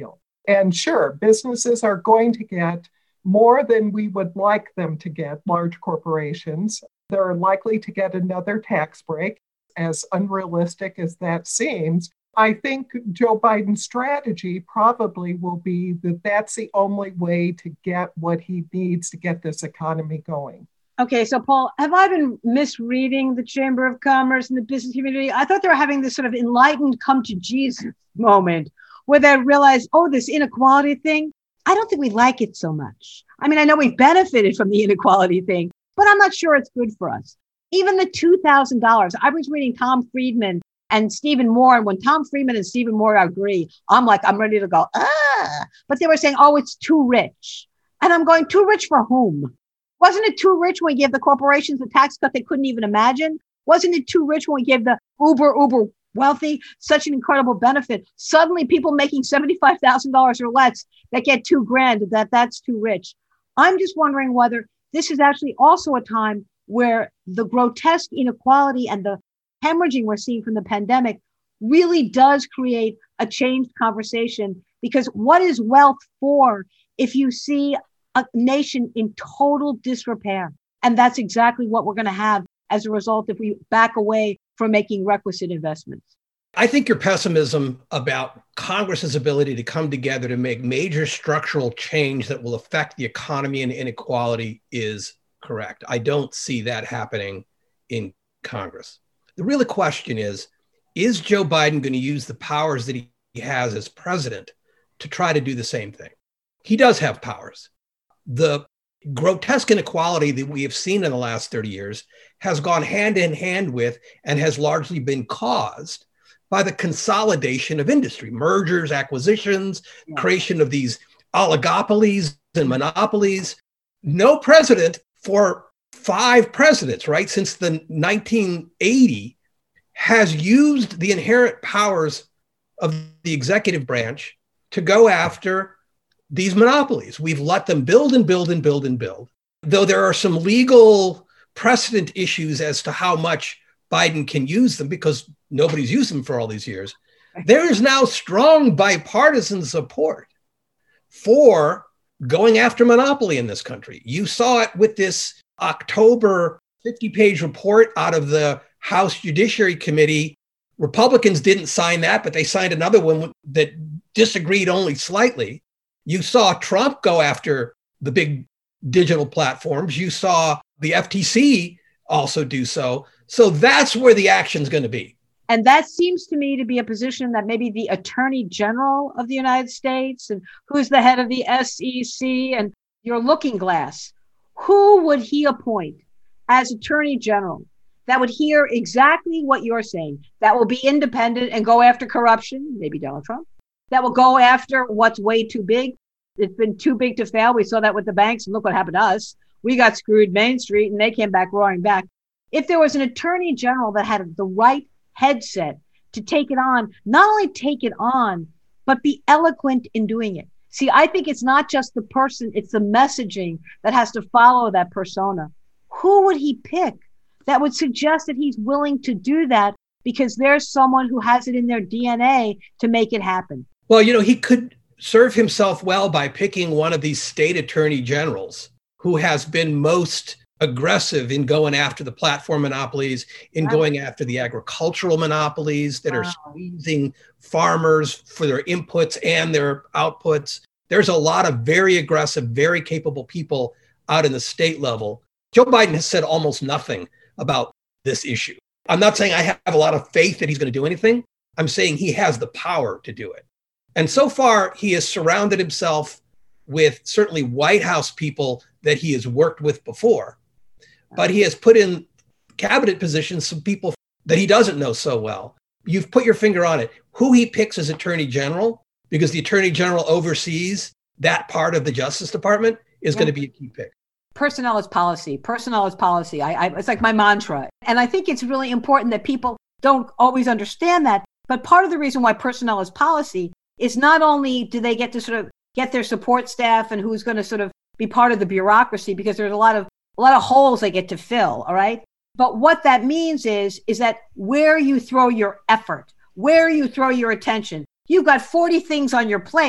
[SPEAKER 5] And sure, businesses are going to get more than we would like them to get, large corporations. They're likely to get another tax break, as unrealistic as that seems. I think Joe Biden's strategy probably will be that that's the only way to get what he needs to get this economy going.
[SPEAKER 1] Okay, so Paul, have I been misreading the Chamber of Commerce and the business community? I thought they were having this sort of enlightened come to Jesus moment where they realize, oh, this inequality thing, I don't think we like it so much. I mean, I know we've benefited from the inequality thing, but I'm not sure it's good for us. Even the $2,000, I was reading Tom Friedman and Stephen Moore, and when Tom Friedman and Stephen Moore agree, I'm ready to go, But they were saying, oh, it's too rich. And I'm going, too rich for whom? Wasn't it too rich when we gave the corporations a tax cut they couldn't even imagine? Wasn't it too rich when we gave the uber wealthy such an incredible benefit? Suddenly people making $75,000 or less that get $2,000, that's too rich. I'm just wondering whether this is actually also a time where the grotesque inequality and the hemorrhaging we're seeing from the pandemic really does create a changed conversation. Because what is wealth for if you see a nation in total disrepair? And that's exactly what we're going to have as a result if we back away from making requisite investments.
[SPEAKER 4] I think your pessimism about Congress's ability to come together to make major structural change that will affect the economy and inequality is correct. I don't see that happening in Congress. The real question is Joe Biden going to use the powers that he has as president to try to do the same thing? He does have powers. The grotesque inequality that we have seen in the last 30 years has gone hand in hand with and has largely been caused by the consolidation of industry, mergers, acquisitions, creation of these oligopolies and monopolies. No president for 5 presidents, right, since the 1980 has used the inherent powers of the executive branch to go after these monopolies. We've let them build and build and build and build. Though there are some legal precedent issues as to how much Biden can use them because nobody's used them for all these years, there is now strong bipartisan support for going after monopoly in this country. You saw it with this October 50-page report out of the House Judiciary Committee. Republicans didn't sign that, but they signed another one that disagreed only slightly. You saw Trump go after the big digital platforms. You saw the FTC also do so. So that's where the action's going to be.
[SPEAKER 1] And that seems to me to be a position that maybe the Attorney General of the United States and who's the head of the SEC and your looking glass, who would he appoint as Attorney General that would hear exactly what you're saying, that will be independent and go after corruption, maybe Donald Trump, that will go after what's way too big. It's been too big to fail. We saw that with the banks, and look what happened to us. We got screwed Main Street, and they came back roaring back. If there was an Attorney General that had the right headset to take it on, not only take it on, but be eloquent in doing it. See, I think it's not just the person, it's the messaging that has to follow that persona. Who would he pick that would suggest that he's willing to do that because there's someone who has it in their DNA to make it happen?
[SPEAKER 4] Well, he could serve himself well by picking one of these state attorney generals who has been most aggressive in going after the platform monopolies, in going after the agricultural monopolies that are squeezing farmers for their inputs and their outputs. There's a lot of very aggressive, very capable people out in the state level. Joe Biden has said almost nothing about this issue. I'm not saying I have a lot of faith that he's going to do anything. I'm saying he has the power to do it. And so far, he has surrounded himself with certainly White House people that he has worked with before. But he has put in cabinet positions some people that he doesn't know so well. You've put your finger on it. Who he picks as Attorney General, because the Attorney General oversees that part of the Justice Department, is going to be a key pick.
[SPEAKER 1] Personnel is policy. Personnel is policy. It's like my mantra. And I think it's really important that people don't always understand that. But part of the reason why personnel is policy is not only do they get to sort of get their support staff and who's going to sort of be part of the bureaucracy, because there's a lot of holes they get to fill, all right? But what that means is that where you throw your effort, where you throw your attention, you've got 40 things on your plate.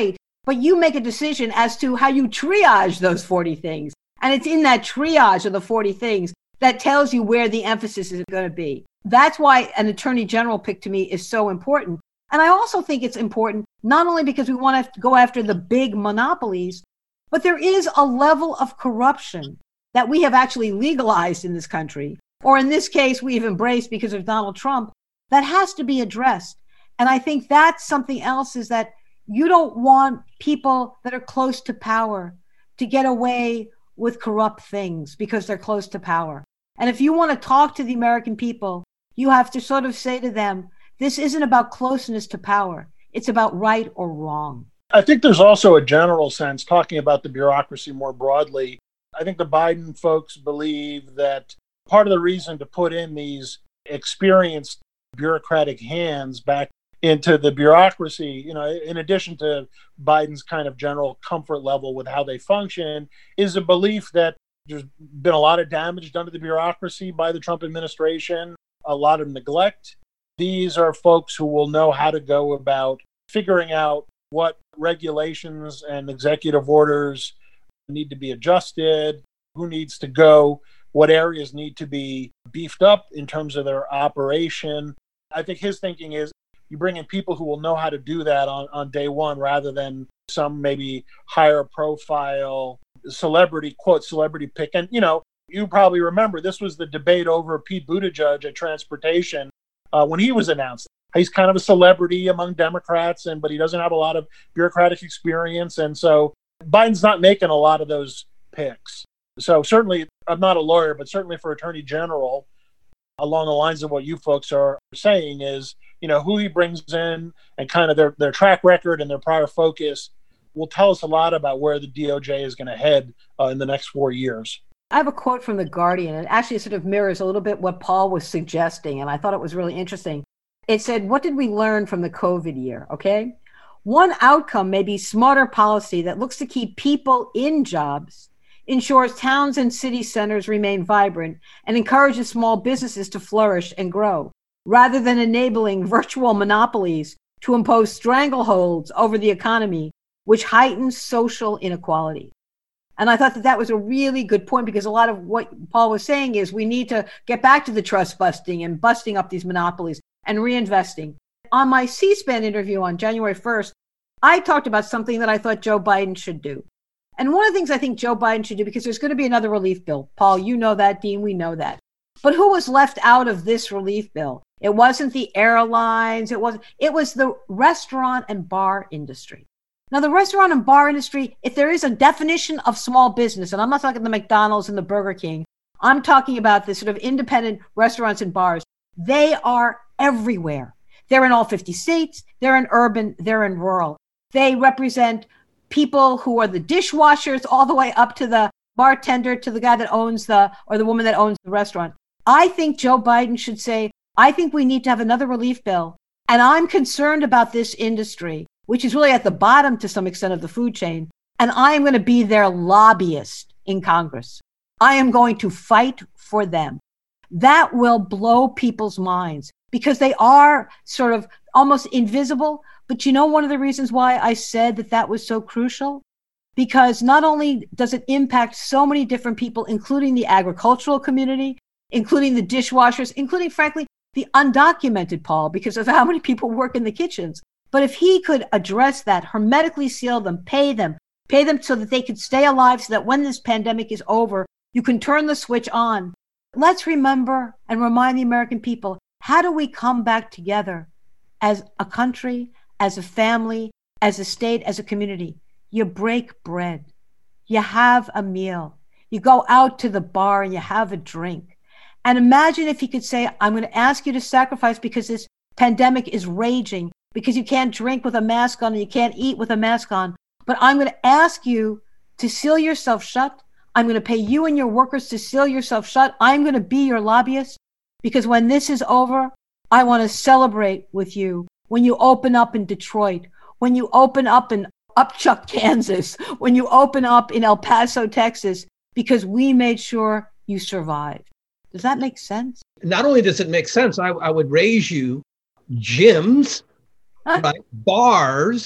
[SPEAKER 1] but you make a decision as to how you triage those 40 things. And it's in that triage of the 40 things that tells you where the emphasis is going to be. That's why an attorney general pick to me is so important. And I also think it's important, not only because we want to go after the big monopolies, but there is a level of corruption that we have actually legalized in this country, or in this case, we've embraced because of Donald Trump, that has to be addressed. And I think that's something else, is that you don't want people that are close to power to get away with corrupt things because they're close to power. And if you want to talk to the American people, you have to sort of say to them, this isn't about closeness to power. It's about right or wrong.
[SPEAKER 3] I think there's also a general sense, talking about the bureaucracy more broadly. I think the Biden folks believe that part of the reason to put in these experienced bureaucratic hands back into the bureaucracy, in addition to Biden's kind of general comfort level with how they function, is a belief that there's been a lot of damage done to the bureaucracy by the Trump administration, a lot of neglect. These are folks who will know how to go about figuring out what regulations and executive orders need to be adjusted, who needs to go, what areas need to be beefed up in terms of their operation. I think his thinking is you bring in people who will know how to do that on day one, rather than some maybe higher profile celebrity, quote, celebrity pick. And, you probably remember this was the debate over Pete Buttigieg at transportation when he was announced. He's kind of a celebrity among Democrats, but he doesn't have a lot of bureaucratic experience. And so Biden's not making a lot of those picks. So certainly, I'm not a lawyer, but certainly for Attorney General, along the lines of what you folks are saying, is, who he brings in and kind of their track record and their prior focus will tell us a lot about where the DOJ is going to head in the next 4 years.
[SPEAKER 1] I have a quote from The Guardian, and actually sort of mirrors a little bit what Paul was suggesting, and I thought it was really interesting. It said, what did we learn from the COVID year? Okay. One outcome may be smarter policy that looks to keep people in jobs, ensures towns and city centers remain vibrant, and encourages small businesses to flourish and grow, rather than enabling virtual monopolies to impose strangleholds over the economy, which heightens social inequality. And I thought that was a really good point, because a lot of what Paul was saying is we need to get back to the trust busting and busting up these monopolies and reinvesting. On my C-SPAN interview on January 1st, I talked about something that I thought Joe Biden should do. And one of the things I think Joe Biden should do, because there's going to be another relief bill. Paul, you know that. Dean, we know that. But who was left out of this relief bill? It wasn't the airlines. It was the restaurant and bar industry. Now, the restaurant and bar industry, if there is a definition of small business, and I'm not talking the McDonald's and the Burger King, I'm talking about the sort of independent restaurants and bars. They are everywhere. They're in all 50 states. They're in urban. They're in rural. They represent people who are the dishwashers all the way up to the bartender, to the guy that owns the woman that owns the restaurant. I think Joe Biden should say, I think we need to have another relief bill. And I'm concerned about this industry, which is really at the bottom to some extent of the food chain. And I am going to be their lobbyist in Congress. I am going to fight for them. That will blow people's minds, because they are sort of almost invisible. But one of the reasons why I said that was so crucial, because not only does it impact so many different people, including the agricultural community, including the dishwashers, including, frankly, the undocumented, Paul, because of how many people work in the kitchens. But if he could address that, hermetically seal them, pay them so that they could stay alive, so that when this pandemic is over, you can turn the switch on. Let's remember and remind the American people, how do we come back together as a country, as a family, as a state, as a community? You break bread. You have a meal. You go out to the bar and you have a drink. And imagine if you could say, I'm going to ask you to sacrifice because this pandemic is raging, because you can't drink with a mask on and you can't eat with a mask on. But I'm going to ask you to seal yourself shut. I'm going to pay you and your workers to seal yourself shut. I'm going to be your lobbyist, because when this is over, I want to celebrate with you when you open up in Detroit, when you open up in Upchuck, Kansas, when you open up in El Paso, Texas, because we made sure you survived. Does that make sense?
[SPEAKER 4] Not only does it make sense, I would raise you gyms, right, bars,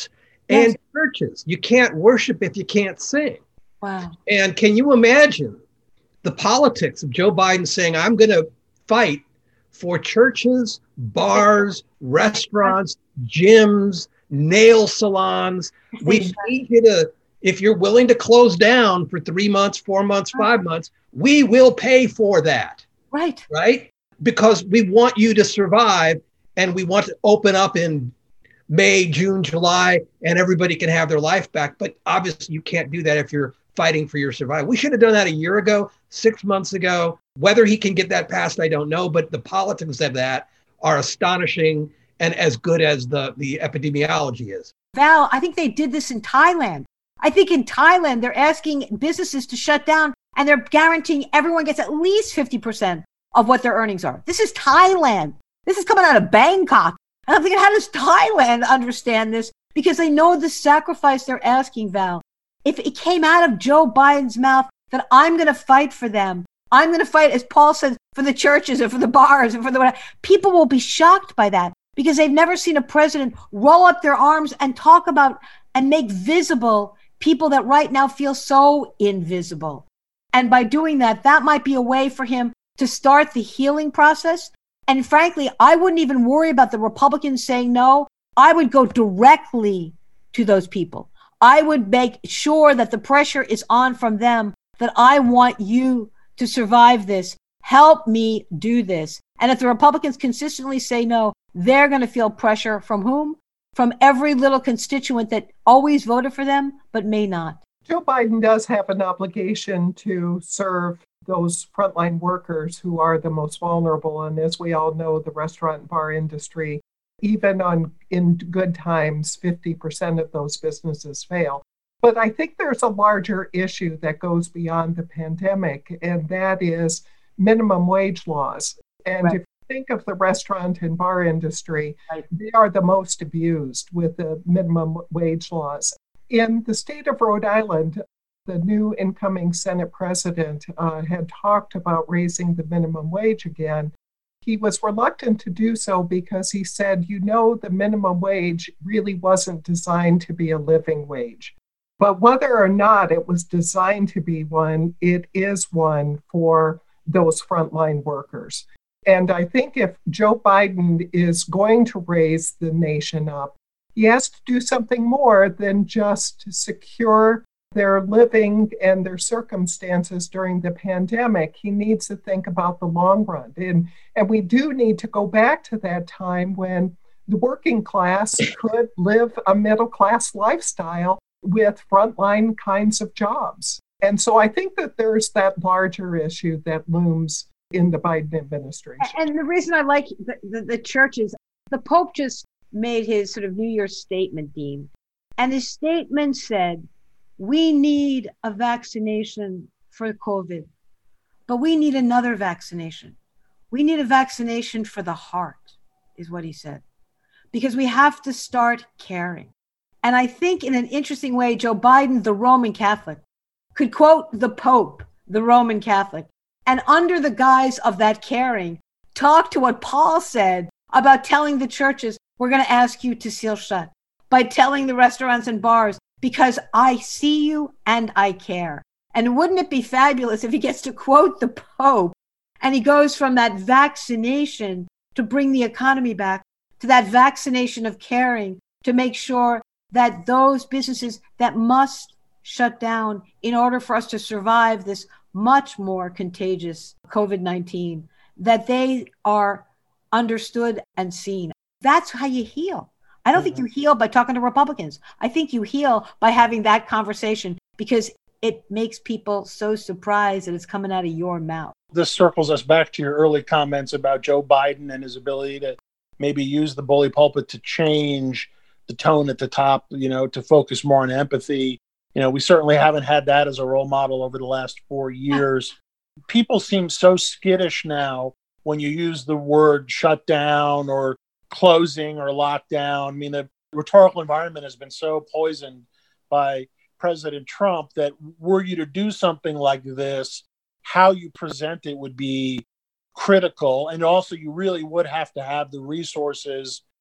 [SPEAKER 4] and churches. You can't worship if you can't sing.
[SPEAKER 1] Wow.
[SPEAKER 4] And can you imagine the politics of Joe Biden saying, I'm going to fight for churches, bars, restaurants, gyms, nail salons. We need you to, if you're willing to close down for 3 months, 4 months, 5 months, we will pay for that.
[SPEAKER 1] Right.
[SPEAKER 4] Right? Because we want you to survive, and we want to open up in May, June, July, and everybody can have their life back. But obviously you can't do that if you're fighting for your survival. We should have done that a year ago, 6 months ago. Whether he can get that passed, I don't know, but the politics of that are astonishing and as good as the epidemiology is.
[SPEAKER 1] Val, I think they did this in Thailand. I think in Thailand, they're asking businesses to shut down, and they're guaranteeing everyone gets at least 50% of what their earnings are. This is Thailand. This is coming out of Bangkok. And I'm thinking, how does Thailand understand this? Because they know the sacrifice they're asking, Val. If it came out of Joe Biden's mouth that I'm going to fight for them, I'm going to fight, as Paul says, for the churches and for the bars and for the whatever, people will be shocked by that because they've never seen a president roll up their arms and talk about and make visible people that right now feel so invisible. And by doing that, that might be a way for him to start the healing process. And frankly, I wouldn't even worry about the Republicans saying no. I would go directly to those people. I would make sure that the pressure is on from them, that I want you to survive this. Help me do this. And if the Republicans consistently say no, they're going to feel pressure from whom? From every little constituent that always voted for them, but may not.
[SPEAKER 5] Joe Biden does have an obligation to serve those frontline workers who are the most vulnerable. And as we all know, the restaurant and bar industry, even in good times, 50% of those businesses fail. But I think there's a larger issue that goes beyond the pandemic, and that is minimum wage laws. And if you think of the restaurant and bar industry, they are the most abused with the minimum wage laws. In the state of Rhode Island, the new incoming Senate president had talked about raising the minimum wage again. He was reluctant to do so because he said, the minimum wage really wasn't designed to be a living wage. But whether or not it was designed to be one, it is one for those frontline workers. And I think if Joe Biden is going to raise the nation up, he has to do something more than just secure their living and their circumstances during the pandemic. He needs to think about the long run. And we do need to go back to that time when the working class could live a middle class lifestyle with frontline kinds of jobs. And so I think that there's that larger issue that looms in the Biden administration.
[SPEAKER 1] And the reason I like the churches, the Pope just made his sort of New Year's statement, Dean. And his statement said, we need a vaccination for COVID, but we need another vaccination. We need a vaccination for the heart, is what he said, because we have to start caring. And I think in an interesting way, Joe Biden, the Roman Catholic, could quote the Pope, the Roman Catholic, and under the guise of that caring, talk to what Paul said about telling the churches, we're going to ask you to seal shut, by telling the restaurants and bars, because I see you and I care. And wouldn't it be fabulous if he gets to quote the Pope and he goes from that vaccination to bring the economy back to that vaccination of caring to make sure that those businesses that must shut down in order for us to survive this much more contagious COVID-19, that they are understood and seen. That's how you heal. I don't think you heal by talking to Republicans. I think you heal by having that conversation because it makes people so surprised that it's coming out of your mouth.
[SPEAKER 3] This circles us back to your early comments about Joe Biden and his ability to maybe use the bully pulpit to change the tone at the top, to focus more on empathy. We certainly haven't had that as a role model over the last 4 years. People seem so skittish now when you use the word shut down or closing or lockdown. I mean, the rhetorical environment has been so poisoned by President Trump that were you to do something like this, how you present it would be critical. And also you really would have to have the resources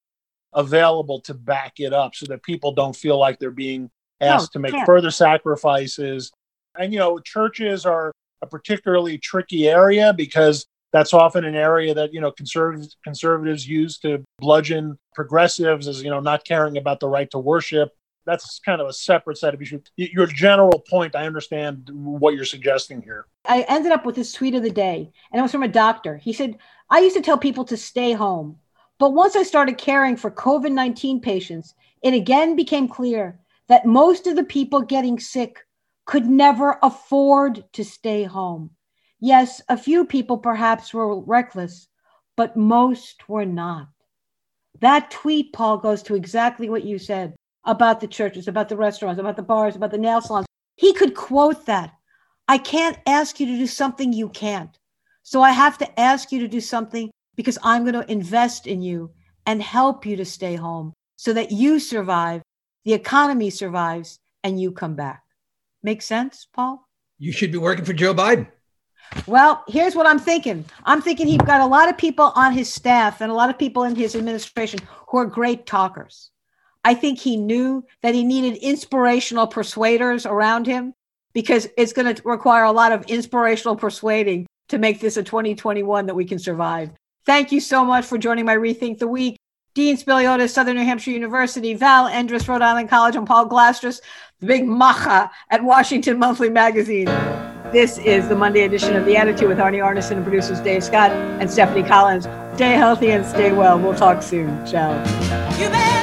[SPEAKER 3] available to back it up so that people don't feel like they're being asked to make further sacrifices. And, churches are a particularly tricky area because that's often an area that, conservatives use to bludgeon progressives as, not caring about the right to worship. That's kind of a separate set of issues. Your general point, I understand what you're suggesting here.
[SPEAKER 1] I ended up with this tweet of the day, and it was from a doctor. He said, I used to tell people to stay home, but once I started caring for COVID-19 patients, it again became clear that most of the people getting sick could never afford to stay home. Yes, a few people perhaps were reckless, but most were not. That tweet, Paul, goes to exactly what you said about the churches, about the restaurants, about the bars, about the nail salons. He could quote that. I can't ask you to do something you can't. So I have to ask you to do something because I'm going to invest in you and help you to stay home so that you survive, the economy survives, and you come back. Make sense, Paul?
[SPEAKER 4] You should be working for Joe Biden.
[SPEAKER 1] Well, here's what I'm thinking. I'm thinking he's got a lot of people on his staff and a lot of people in his administration who are great talkers. I think he knew that he needed inspirational persuaders around him because it's going to require a lot of inspirational persuading to make this a 2021 that we can survive. Thank you so much for joining my Rethink the Week. Dean Spiliotis, Southern New Hampshire University, Val Endres, Rhode Island College, and Paul Glastras, the big macha at Washington Monthly Magazine. This is the Monday edition of The Attitude with Arnie Arnesen and producers Dave Scott and Stephanie Collins. Stay healthy and stay well. We'll talk soon. Ciao.